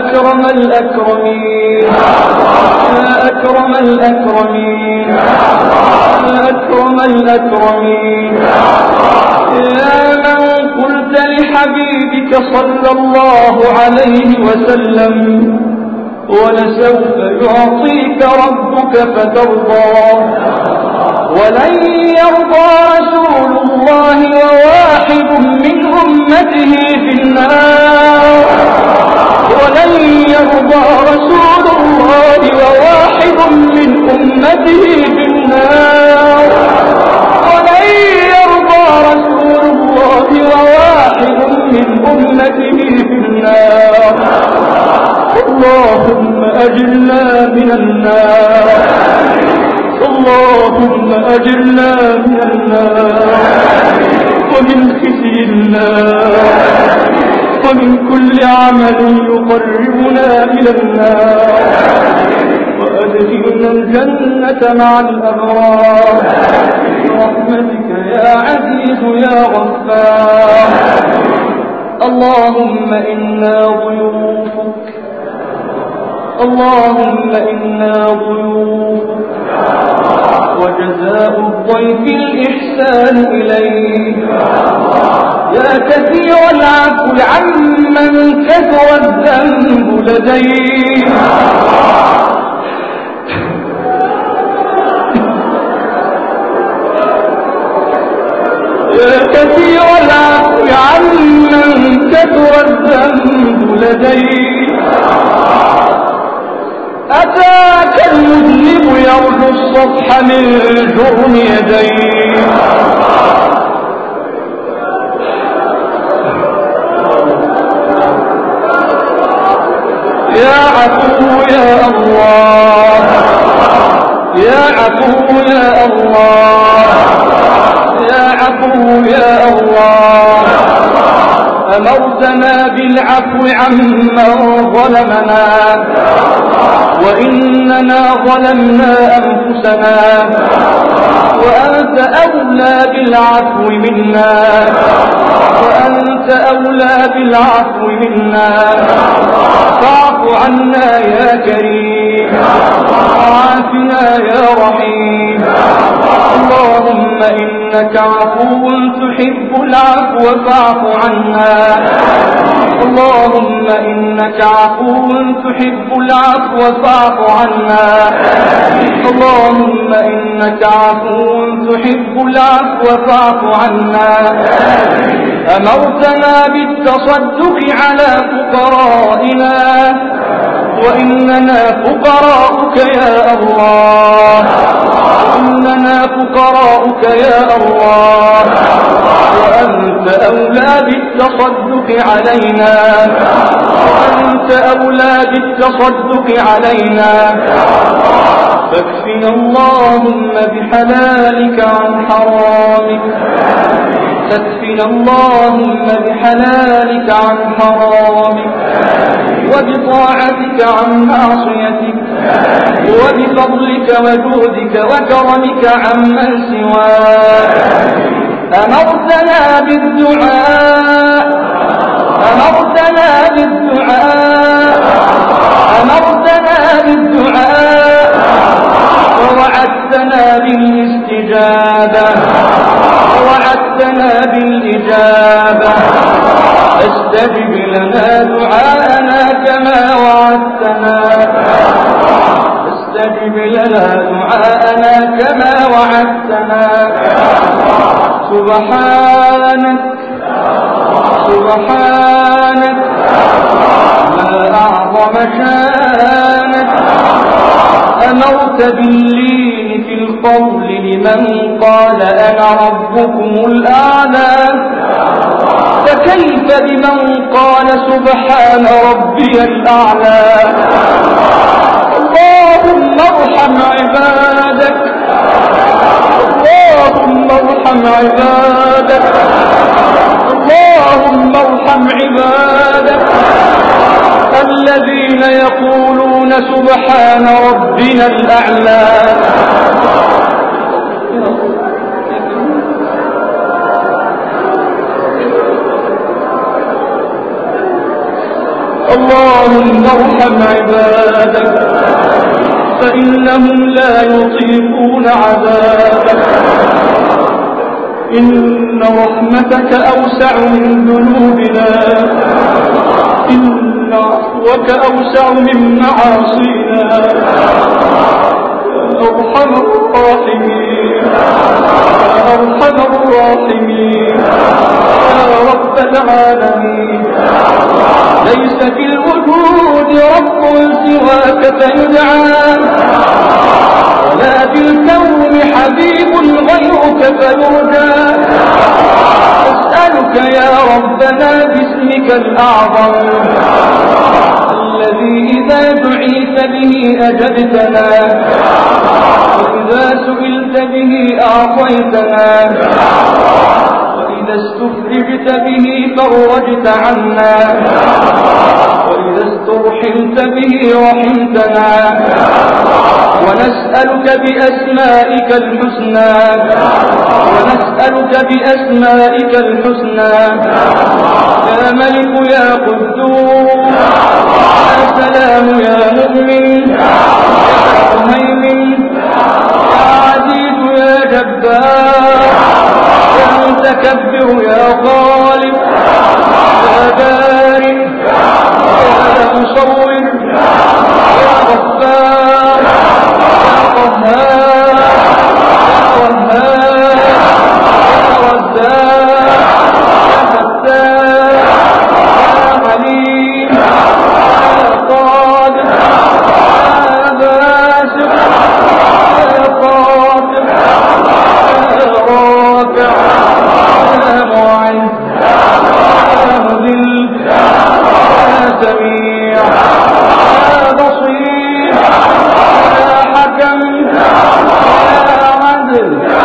أكرم الأكرمين يا أكرم الأكرمين يا أكرم الأكرمين يا من قلت لحبيبك صلى الله عليه وسلم ولسوف يعطيك ربك فترضى ولن يرضى رسول الله وواحد من أمته في النار ولن يرضى رسول الله وواحد من أمته في النار ولن يرضى رسول الله وواحد من أمته في النار اللهم أجرنا من النار اللهم أجرنا من النار ومن خزي النار ومن كل عمل يقربنا إلى النار وأدخلنا الجنة مع الأبرار برحمتك يا عزيز يا غفار اللهم إنا ضيوفك اللهم إنا ضيوفك وجزاء الضيف الإحسان إليك يا كثير العفو عمن كثر الذنب لديك يا كثير العفو عمن كثر الذنب لديك أتاك المذنب يرجو الصفح من جرم يديه يا عفو يا الله يا عفو يا الله يا عفو يا الله أمرتنا بالعفو عمن ظلمنا وإننا ظلمنا أنفسنا وأنت أولى بالعفو منا وأنت أولى بالعفو منا فاعف عنا يا كريم وعافنا يا رحيم اللهم إنك عفو تحب العفو فاعف عنا اللهم إنك عفو تحب العفو فاعف عنا اللهم إنك عفو تحب العفو فاعف عنا أمرتنا بالتصدق على فقرائنا وإننا فقراؤك يا الله إننا فقراؤك يا الله وأنت أولى بالتصدق علينا وأنت أولى بالتصدق علينا فاكفنا اللهم بحلالك عن حرامك فاكفنا اللهم بحلالك عن حرامك وبطاعتك عن معصيتك وبفضلك وجودك وكرمك عمن سواك أمرتنا بالدعاء أمرتنا بالدعاء أمرتنا بالدعاء ووعدتنا بالاستجابة ووعدتنا بالإجابة استجب لنا دعاءنا كما وعدتنا استجب لنا دعاءنا كما وعدتنا سبحانك سبحانك ما أعظم شانك أمرت باللين في القول لمن قال أنا ربكم الأعلى فكيف بمن قال سبحان ربي الأعلى اللهم ارحم عبادك اللهم ارحم عبادك اللهم ارحم عبادك الذين يقولون سبحان ربنا الأعلى اللهم ارحم عبادك فإنهم لا يطيقون عذابك. إن رحمتك أوسع من ذنوبنا، إن عفوك أوسع من معاصينا. أرحم الراحمين، أرحم الراحمين، يا رب العالمين. ليس في الوجود رب سواك فيدعى، ولا في الكون حبيب غيرك فيرجى. أسألك يا ربنا باسمك الأعظم الذي إذا دعيت به أجبتنا، وإذا سئلت به أعطيتنا، وإذا استفرجت به فرجت عنا، وإذا استرحمت به رحمتنا. ونسألك بأسمائك الحسنى، ونسألك بأسمائك الحسنى، يا ملك يا قدوس، يا سلام يا مؤمن، يا مهيمن، يا عزيز يا جبار، يا متكبر يا خالق، يا بارئ يا مصور، يا غفار، يا قهار، يا وهاب، يا رزاق، يا فتاح، يا عليم، يا قادر، يا باسط، يا قادر، يا رافع، يا معز، يا مذل، يا سميع، يا بصير، يا حكم، يا عدل، يا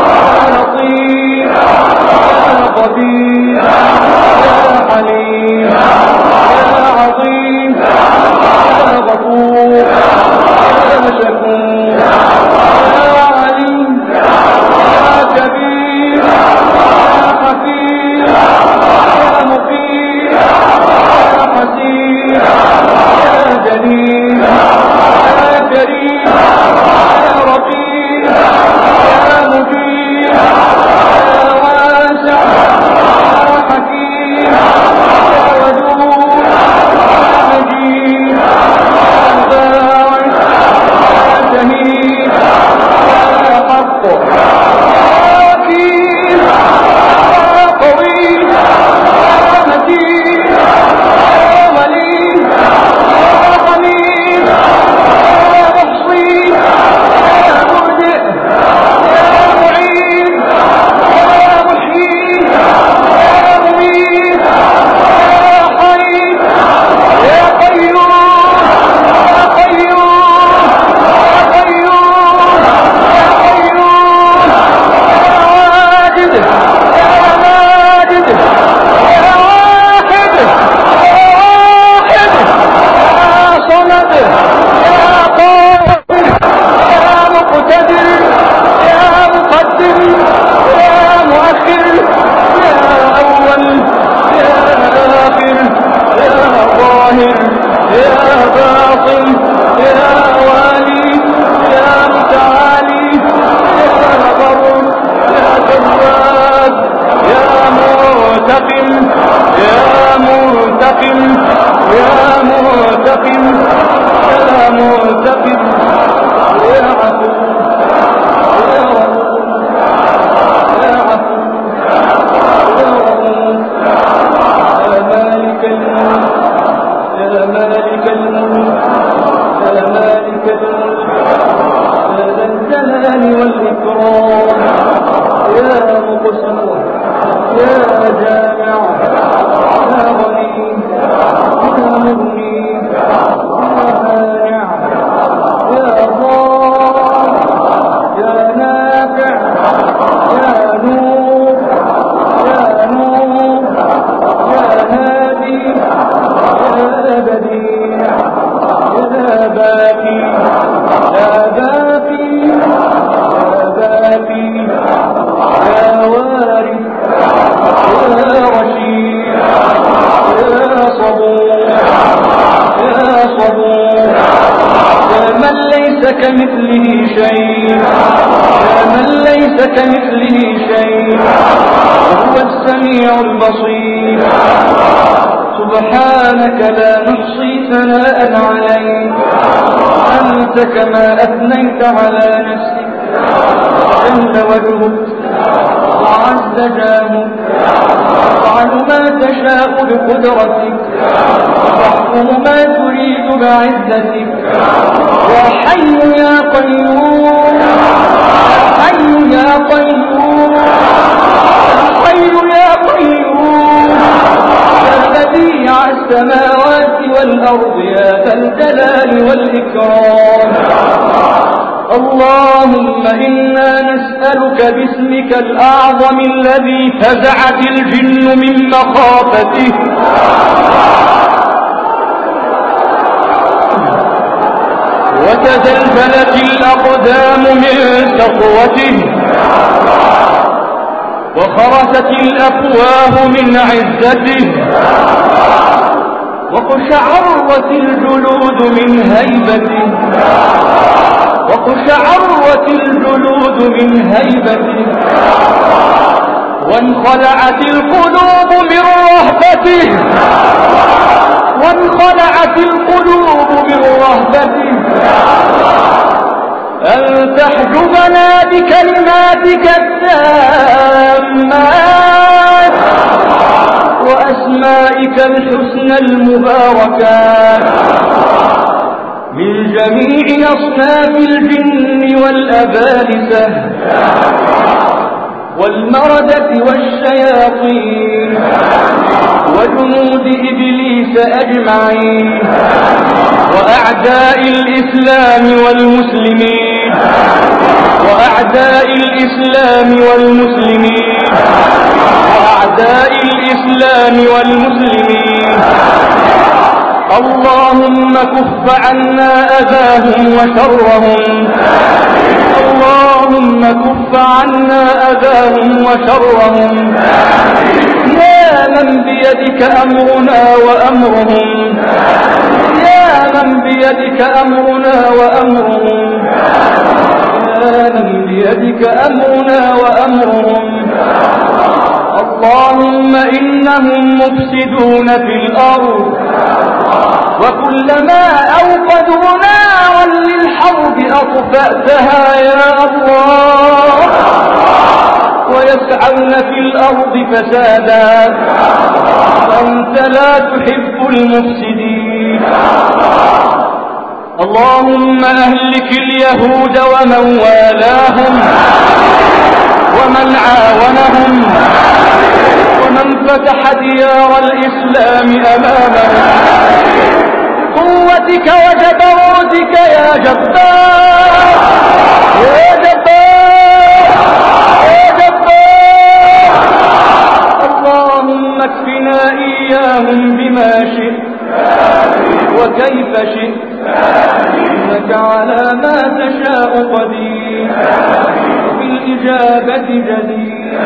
لطيف، يا خبير، يا حليم، يا عظيم، يا غفور، يا شكور، يا عليم، يا كبير، يا حكيم، يا مقيم، يا حسيب، يا جليل، يا كريم، يا رقيب، يا مجيب، يا واسع، يا حكيم، يا ودود، يا مجيد، يا باعث، يا شهيد، يا حق، يا وكيل، يا قوي، يا متين، يا ولي، يا حميد، يا محصي، يا مبدئ، يا معيد، يا محيي، يا مميت، يا حي، يا قيوم، يا قيوم، يا قيوم، يا قيوم، يا واجد، يا ماجد، يا واحد، يا واحد، يا صمد، يا قادر، يا مقتدر، يا مقدم، يا مؤخر، يا أول، يا آخر، يا ظاهر، يا باطن، يا والي، يا متعالي، يا بر، يا جواد، يا منتقم، يا منتقم، يا منتقم، يا منتقم، يا عفو، يا رؤوف، يا عفو، يا رؤوف، يا مالك الملك، يا مالك الملك، يا مالك الملك، يا ذا الجلال والإكرام، يا مقسم، يا جامع، يا غني، يا مغني، كمثله شيء يا من ليس كمثله شيء وهو السميع البصير. سبحانك لا نحصي ثناء عليك أنت كما أثنيت على نفسك. جل وجهك وعز جاهك تفعل ما تشاء بقدرتك وتحكم ما تريد بعزتك. يا حي يا قيوم يا حي يا قيوم يا حي يا قيوم يا بديع السماوات والأرض يا ذا الجلال والإكرام. اللهم إنا نسألك باسمك الأعظم الذي فزعت الجن من مخافته وتزلزلت الأقدام من سطوته وخرست الأفواه من عزته وقشعرت الجلود من هيبته وقشعرت الجلود من هيبته وانخلعت القلوب من رهبته وانخلعت القلوب من رهبته. أن تحجبنا بكلماتك التامات وأسمائك الحسنى المباركات من جميع أصناف الجن والأبالسة والمردة والشياطين وجنود إبليس أجمعين وأعداء الإسلام والمسلمين وأعداء الإسلام والمسلمين وأعداء الإسلام والمسلمين. اللهم كف عنا أذاهم وشرهم اللهم كف عنا أذاهم وشرهم. يا من بيدك أمرنا وأمرهم يا من بيدك أمرنا وأمرهم يا من بيدك أمرنا وأمرهم. اللهم إنهم مفسدون في الأرض وكلما أوقدوا نارا للحرب أطفأتها يا الله ويسعون في الأرض فسادا وأنت لا تحب المفسدين. اللهم أهلك اليهود ومن والاهم ومن عاونهم ومن فتح ديار الإسلام أمامهم قوتك وجبروتك يا جبار يا جبار يا جبار. اللهم اكفنا إياهم بما شئت وكيف شئت إنك على ما تشاء قدير بالإجابة جدير.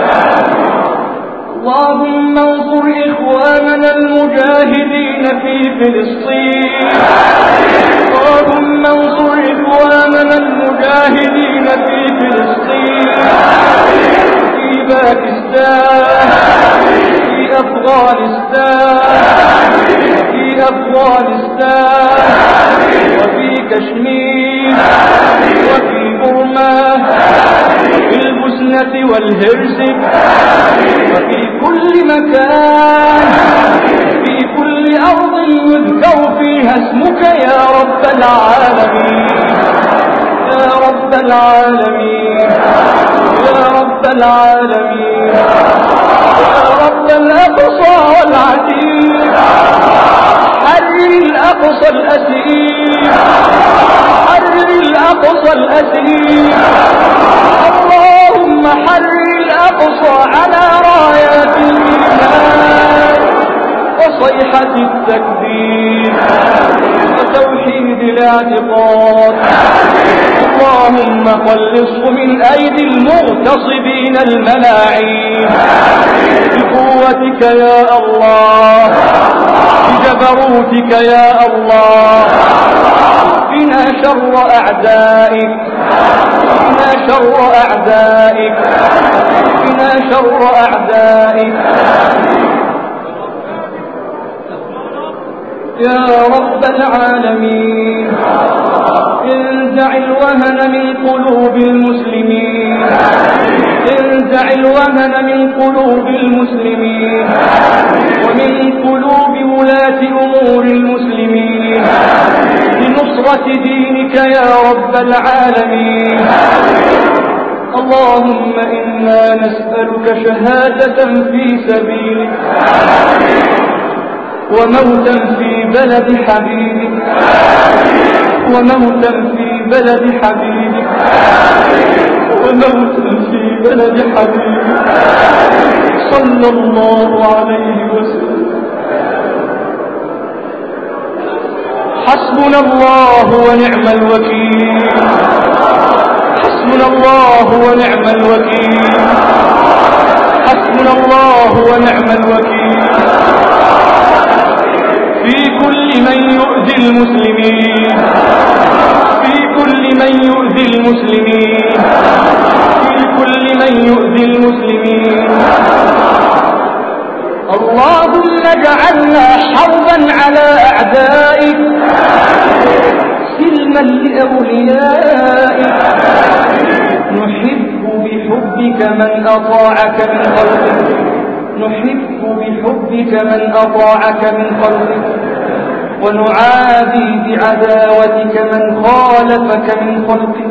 اللهم انصر إخواننا المجاهدين في فلسطين اللهم انصر إخواننا المجاهدين في فلسطين في باكستان في أفغانستان في أفغانستان وفي كشمير وفي بورما في البوسنة والهرسك وفي كل مكان في كل أرض يذكر فيها اسمك يا رب العالمين يا رب العالمين يا رب العالمين يا رب الأقصى والعتيق. حرر الأقصى الأسير حرر الأقصى الأسير. اللهم حرر الأقصى على رايات الإيمان وصيحة التكبير وتوحيد الاعتقاد. اللهم خلصه من أيدي المغتصبين الملاعين بقوتك يا الله بجبروتك يا الله. بنا قنا شر أعدائك، قنا شر أعدائك، قنا شر أعدائك يا رب العالمين. انزع الوهن من قلوب المسلمين، انزع الوهن من قلوب المسلمين ومن قلوب ولاة أمور المسلمين لنصرة دينك يا رب العالمين. اللهم إنا نسألك شهادة في سبيلك وموتا في بلد حبيبك، وموتا في بلد حبيبك، وموتا في بلد حبيبك صلى الله عليه وسلم. حسبنا الله ونعم الوكيل، حسبنا الله ونعم الوكيل، حسبنا الله ونعم الوكيل في كل من يؤذي المسلمين، في كل من يؤذي المسلمين، في كل من يؤذي المسلمين. اللهم اجعلنا حربا على أعدائك، سلما لأوليائك. نحب بحبك من أطاعك من خلقك، نحب بحبك من أطاعك من خلقك، ونعادي بعداوتك من خالفك من خلقك.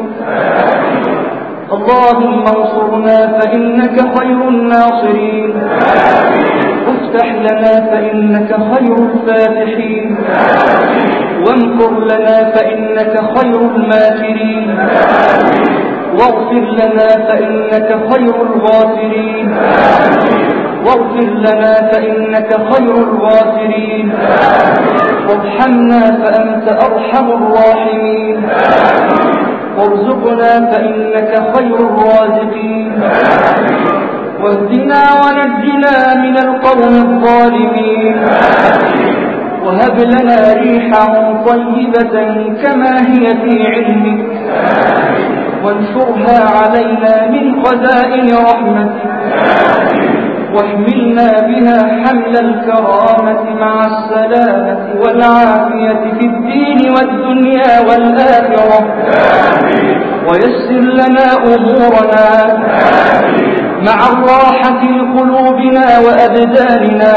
اللهم انصرنا فإنك خير الناصرين، افتح لنا فإنك خير الفاتحين، وامكر لنا فإنك خير الماكرين، واغفر لنا فإنك خير الغافرين، واغفر لنا فإنك خير الغافرين، وارحمنا فأنت أرحم الراحمين، وارزقنا فإنك خير الرازقين، واهدنا ونجنا من القوم الظالمين، وهب لنا ريحا طيبة كما هي في علمك، وانشرها علينا من خزائن رحمتك، واحملنا بها حمل الكرامة مع السلامة والعافية في الدين والدنيا والآخرة. ويسر لنا أمورنا مع الراحة لقلوبنا وأبداننا،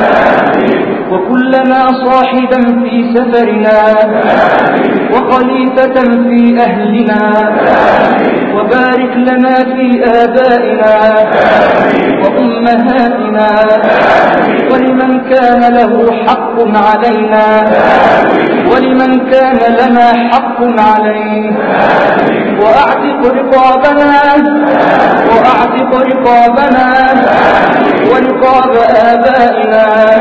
وكلنا صاحبا في سفرنا وخليفة في أهلنا، وبارك لنا في آبائنا وأمهاتنا ولمن كان له حق علينا ولمن كان لنا حق عليه. وأعتق رقابنا وأعتق رقابنا ورقاب آبائنا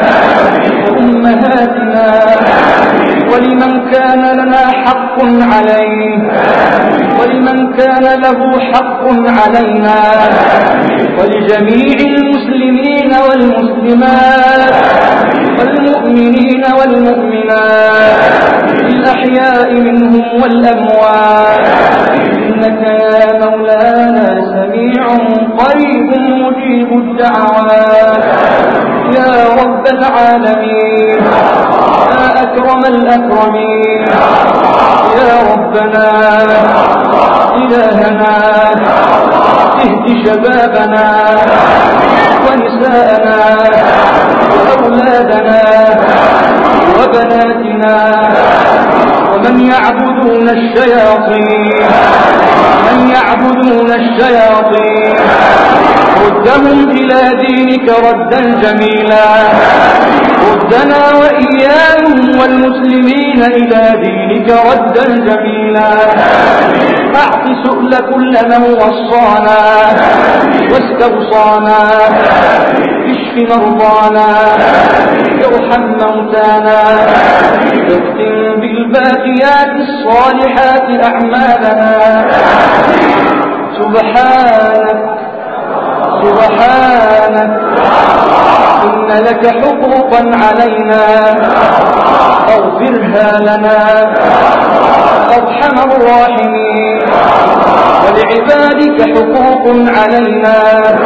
وأمهاتنا ولمن كان لنا حق عليه ولمن كان له حق علينا، ولجميع المسلمين والمسلمات والمؤمنين والمؤمنات الأحياء منهم والأموات، إنك يا مولانا سميع قريب مجيب الدعوات يا رب العالمين، يا أكرم الأكرمين، يا ربنا إلهنا اهد شبابنا ونساءنا وأولادنا وبناتنا ومن يعبدون الشياطين ردهم إلى دينك ردا جميلا، ردنا وإياهم والمسلمين إلى دينك ردا جميلا. أعط سؤل كل من وصانا واستوصانا، اشف مرضانا، ارحم موتانا، اختم بالباقيات الصالحات أعمالنا. سبحانك إن لك حقوقا علينا اغفرها لنا أرحم الراحمين. ولعبادك حقوق علينا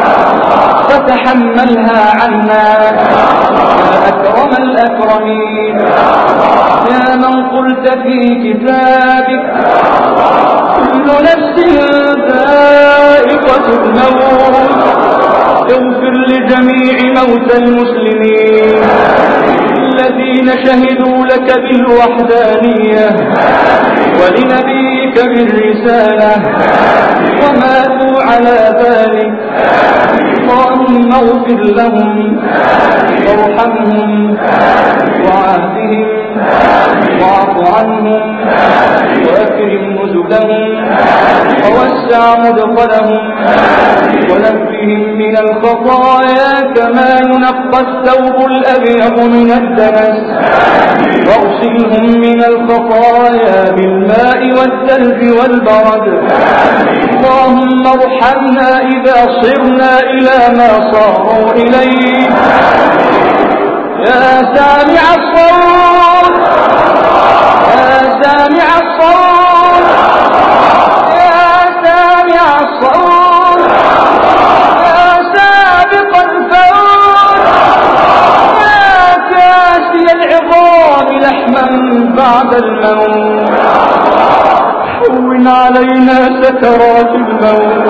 فتحملها عنا يا أكرم الأكرمين. يا من قلت في كتابك كل نفس ذائقة الموت اغفر لجميع موتى المسلمين الذين شهدوا لك بالوحدانية ولنبيك بالرسالة وماتوا على ذلك. اللهم اغفر لهم وارحمهم وعافهم واعف عنهم واكرم نزلهم ووسع مدخلهم ونقهم من الخطايا كما ينقى الثوب الأبيض من الدنس واغسلهم من الخطايا بالماء والثلج والبرد. اللهم ارحمنا إذا صرنا إلى ما صاروا إليه. يا سامع الصوت يا سامع الصوت يا سامع الصوت يا سابق الفوت يا كاسي العظام لحما بعد الموت هون علينا سكرات الموت.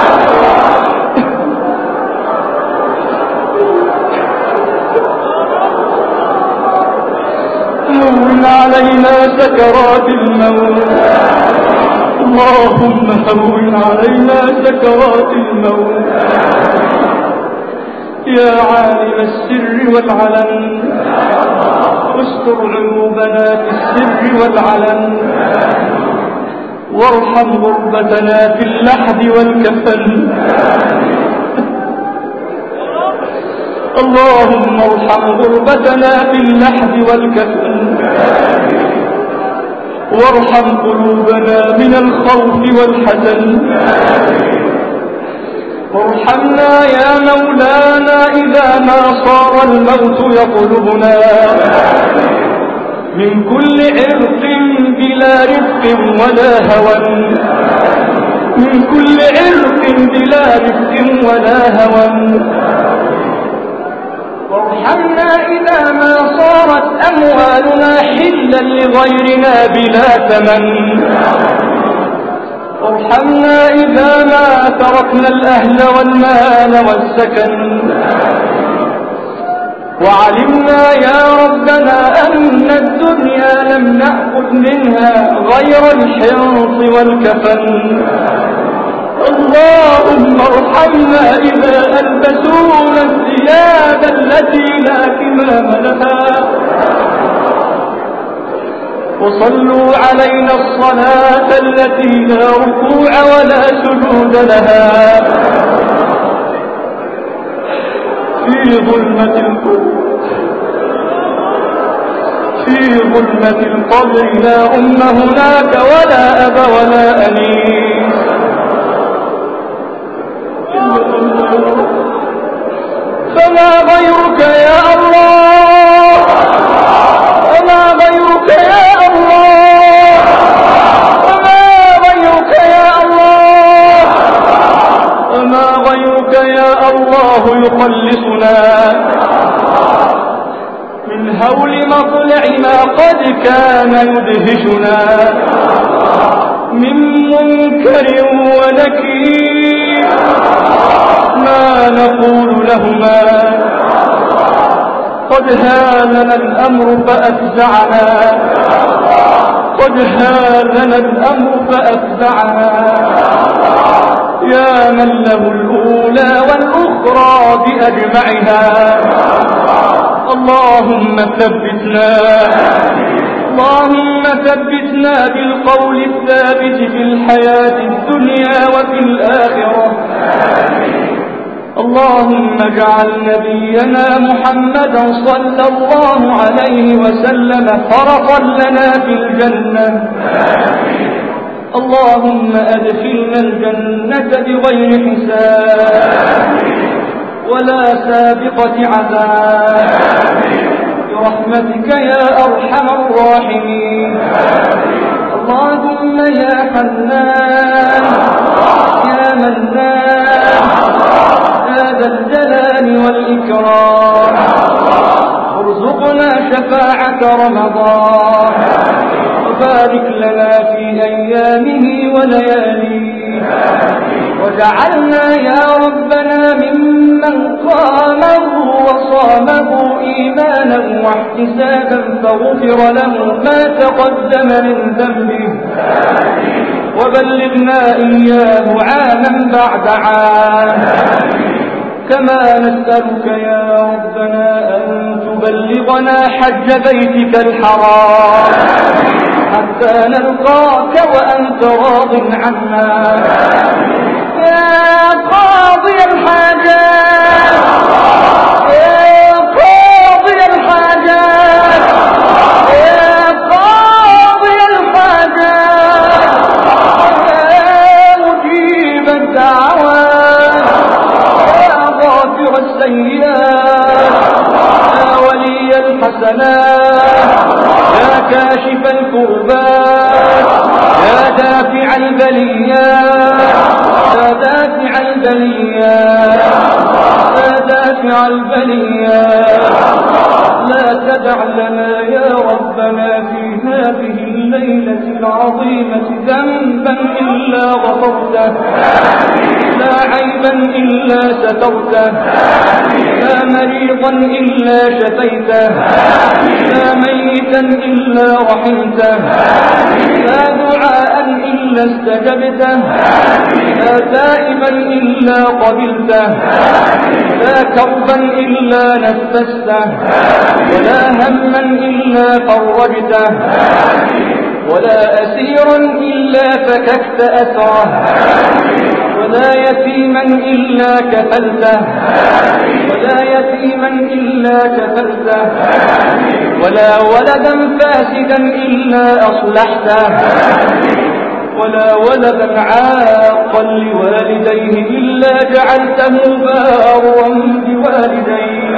هون علينا سكرات الموت. اللهم هون علينا سكرات الموت. يا عالم السر والعلن استر عيوبنا في السر والعلن وارحم غربتنا في اللحد والكفن. اللهم ارحم غربتنا في اللحد والكفن وارحم قلوبنا من الخوف والحزن. وارحمنا يا مولانا إذا ما صار الموت يطلبنا من كل عرق بلا رفق ولا هوى من كل عرق بلا رفق ولا هوى. وارحمنا إذا ما صارت أموالنا حلا لغيرنا بلا ثمن. وارحمنا إذا ما تركنا الأهل والمال والسكن. وعلمنا يا ربنا أن الدنيا لم نأخذ منها غير الحنط والكفن. اللهم ارحمنا إذا ألبسونا الثياب التي لا كمام لها. وصلوا علينا الصلاة التي لا ركوع ولا سجود لها. في ظلمة القبر في ظلمة القبر لا أم هناك ولا أب ولا أنيس. فما غيرك يا الله فما غيرك يا الله فما غيرك يا الله فما غيرك يا الله يخلصنا من هول مطلع ما قد كان يدهشنا من منكر ونكير. ما نقول لهما قد هاننا الأمر فأفزعنا قد هاننا الأمر فأفزعنا. يا من له الأولى والأخرى بأجمعها. اللهم ثبتنا بالقول الثابت في الحياة الدنيا وفي الآخرة. اللهم اجعل نبينا محمدا صلى الله عليه وسلم فرطا لنا في الجنة. اللهم أدخلنا الجنة بغير حساب ولا سابقة عذاب برحمتك برحمتك يا أرحم الراحمين. اللهم يا حنان يا منان يا ذا الجلال والإكرام ارزقنا شفاعة رمضان وبارك لنا في أيامه ولياليه وجعلنا يا ربنا ممن قامه وصامه إيمانا واحتسابا فغفر له ما تقدم من ذنبه وبلغنا إياه عاما بعد عام. كما نسألك يا ربنا أن تبلغنا حج بيتك الحرام حتى نلقاك وأنت راض عنا يا قاضي الحاجات يا قاضي الحاجات يا قاضي الحاجات يا مجيب الدعوات يا غافر السيئات يا ولي الحسنات يا كاشف الكربات يا دافع البليات يا دافع البليات يا دافع البليات لا تدع لنا يا ربنا في هذه الليلة العظيمة ذنبا إلا غفرته لا عيبا إلا سترته لا مريضا إلا شفيته لا ميتا إلا رحمته لا دعاء إلا استجبته لا تائبا إلا قبلته لا كربا إلا نفسته ولا هما إلا فرجته ولا أسيرا إلا فككت أسره ولا يتيما إلا كفلته ولا يتيما إلا كفلته ولا ولدا فاسدا إلا أصلحته ولا ولدا عاقا لوالديه إلا جعلته بارا بوالديه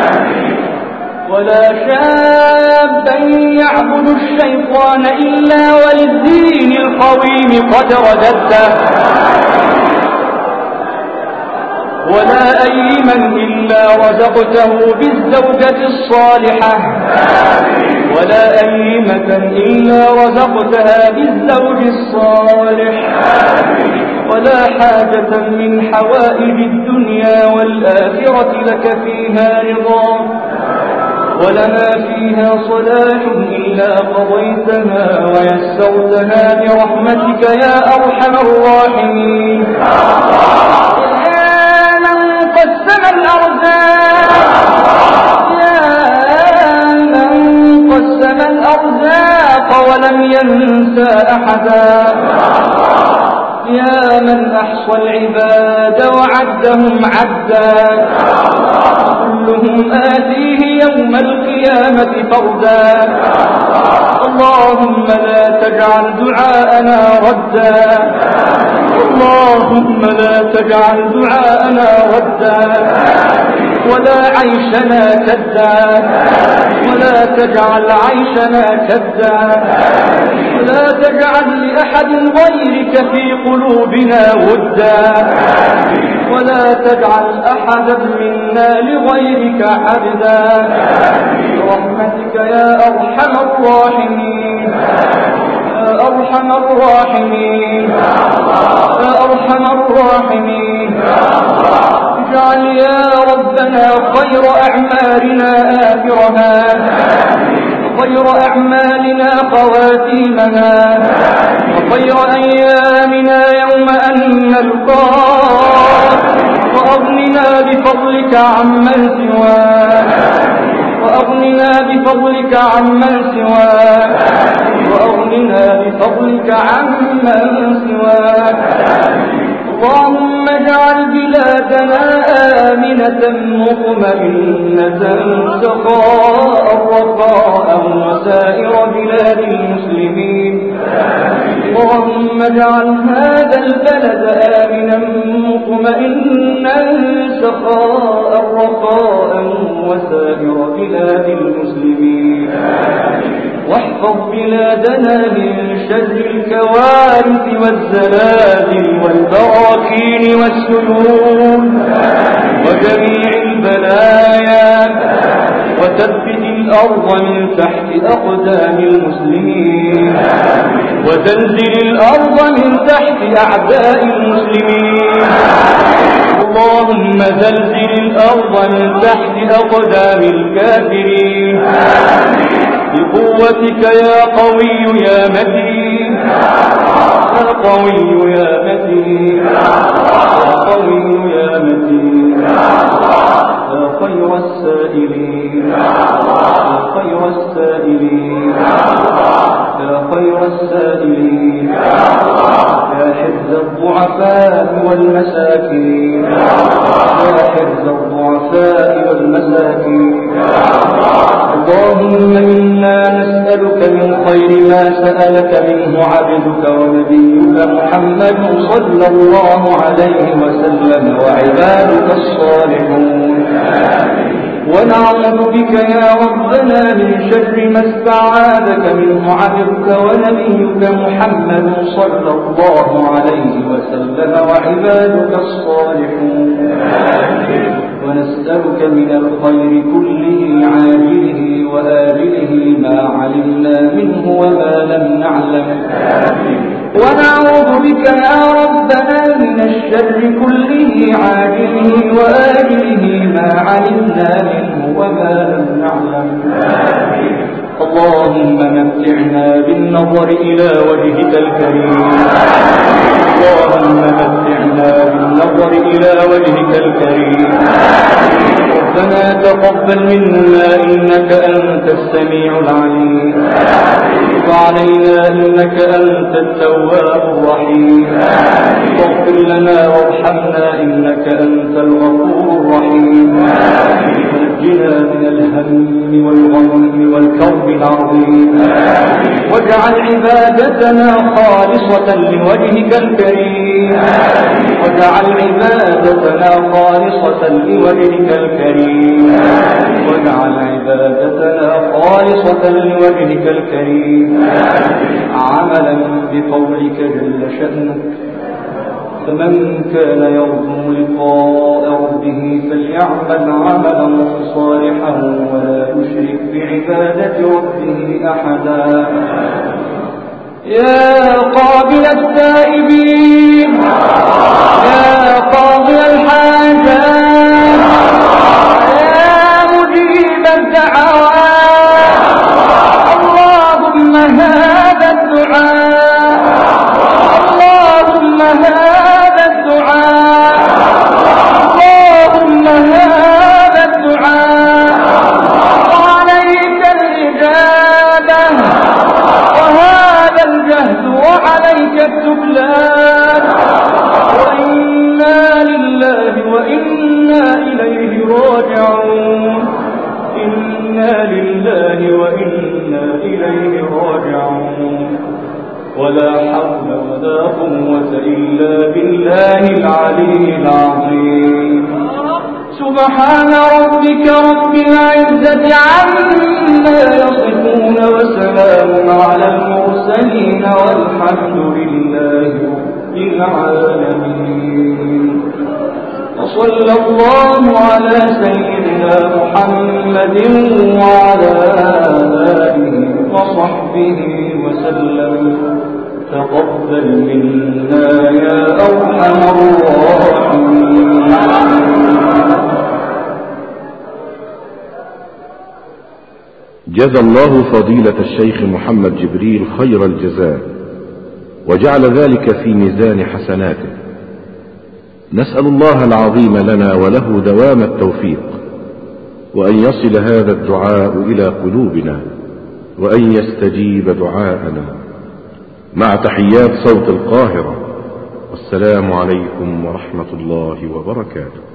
ولا شابا يعبد الشيطان إلا وللدين القويم قد رددته ولا أيما إلا رزقته بالزوجة الصالحة ولا أيمة إلا رزقتها بالزوج الصالح ولا حاجة من حوائج الدنيا والآخرة لك فيها رضا ولنا فيها صلاح إلا قضيتها ويسرتها برحمتك يا أرحم الراحمين. يا من قسم الأرزاق يا من قسم الأرزاق ولم ينسى أحدا يا من أحصى العباد وعدهم عدا كلهم آتيه يوم القيامة فردا اللهم لا تجعل دعاءنا ردا اللهم لا تجعل دعاءنا ردا ولا عيشنا كدا ولا تجعل عيشنا كدا ولا تجعل لأحد غيرك في قلوبنا ودا ولا تجعل أحدا منا لغيرك عبدا برحمتك يا أرحم الراحمين يا أرحم الراحمين يا أرحم الراحمين اجعل يا ربنا خير أعمالنا آخرها وخير أعمالنا خواتيمها وخير أيامنا يوم أن نلقاك وأغننا بفضلك عمن سواك وأغننا بفضلك عمن سواك وأغننا بفضلك عمن سواك اللهم اجعل بلادنا آمنة مطمئنة سخاء رخاء وسائر بلاد المسلمين اللهم اجعل هذا البلد آمنا مطمئنا سخاء رخاء وسائر بلاد المسلمين واحفظ بلادنا من شر الكوارث والزلازل والبراكين والسيول وجميع البلايا، وثبت الأرض من تحت أقدام المسلمين، وزلزل الأرض من تحت أعداء المسلمين. اللهم زلزل الأرض من تحت أقدام الكافرين بقوتك يا قوي يا متين، يا قوي يا متين، يا قوي يا متين، يا خير السائلين، يا خير السائلين، يا خير السائلين، يا حفظ الضعفاء والمساكين، يا حفظ الضعفاء والمساكين. اللهم إنا نسألك من خير ما سألك منه عبدك ونبيك محمد صلى الله عليه وسلم وعبادك الصالحون، ونعوذ بك يا ربنا من شر ما استعاذك منه عبدك ونبيك محمد صلى الله عليه وسلم وعبادك الصالحون. ونسألك من الخير كله عاجله وآجله ما علمنا منه وما لم نعلم، ونعوذ بك يا ربنا من الشر كله عاجله وآجله ما علمنا منه وما لم نعلم. اللهم متعنا بالنظر إلى وجهك الكريم، اللهم متعنا بالنظر إلى وجهك الكريم. ربنا تقبل منا إنك أنت السميع العليم، وتب علينا إنك أنت التواب الرحيم. واغفر لنا وارحمنا إنك أنت الغفور الرحيم. ونجنا من الهم والغم والكرب العظيم، واجعل عبادتنا خالصة لوجهك الكريم، واجعل عبادتنا خالصة لوجهك الكريم، واجعل عبادتنا خالصة لوجهك الكريم، عملا بقولك جل شأنك. فمن كان يرجو لقاء ربه فليعمل عملا صالحا ولا يشرك بعبادة ربه أحدا. يا قابل التائبين، يا قاضي الحاجات، يا مجيب الدعوات، اللهم هذا الدعاء، اللهم هذا الدعاء، اللهم هذا الدعاء، وعليك الإجابة، وهذا الجهد وعليك التكلان، وإنا لله وإنا إليه راجعون، إنا لله وإنا إليه راجعون. ولا حول ولا قوة إلا بالله العلي العظيم. سبحان ربك رب العزة عما يصفون وسلام على المرسلين والحمد لله رب العالمين. وصلى الله على سيدنا محمد وعلى آله وصحبه وسلم. تقبل منا يا أرحم الراحمين. جزى الله فضيلة الشيخ محمد جبريل خير الجزاء، وجعل ذلك في ميزان حسناته. نسأل الله العظيم لنا وله دوام التوفيق، وأن يصل هذا الدعاء إلى قلوبنا، وأن يستجيب دعاءنا. مع تحيات صوت القاهرة، والسلام عليكم ورحمة الله وبركاته.